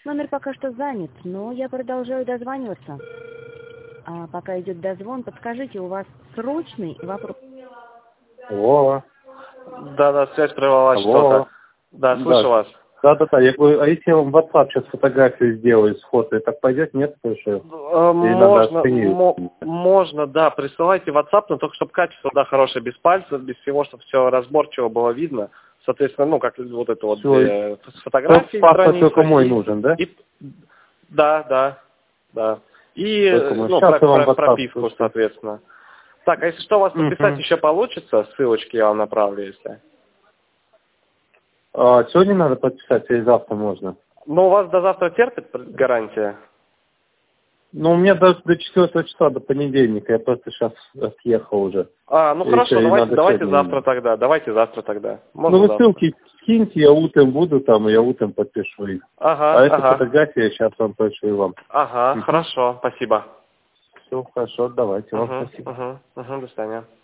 Номер пока что занят, но я продолжаю дозваниваться. А пока идет дозвон, подскажите, у вас срочный вопрос? Алло. Да, связь прервалась что-то. Да, слышу вас. Да. Я говорю, а если я вам в WhatsApp сейчас фотографию сделаю с фото, это пойдет, нет, слушаю? Можно, да, присылайте в WhatsApp, но только чтобы качество, да, хорошее, без пальцев, без всего, чтобы все разборчиво было видно. Соответственно, ну, как вот это вот с фотографией. Паспорт только мой нужен, да? Да. И прописку, соответственно. Так, а если что, у вас подписать еще получится, ссылочки я вам направлю, если. Сегодня надо подписать или завтра можно? Ну, у вас до завтра терпит гарантия? Ну, у меня до 4 числа, до понедельника, я просто сейчас отъехал уже. Ну хорошо, давайте завтра тогда, Можно вы завтра. ссылки скиньте, я утром буду там, и я утром подпишу их. Это фотография, я сейчас вам пришлю вам. Хорошо, спасибо. Все, хорошо, давайте, вам спасибо. До свидания.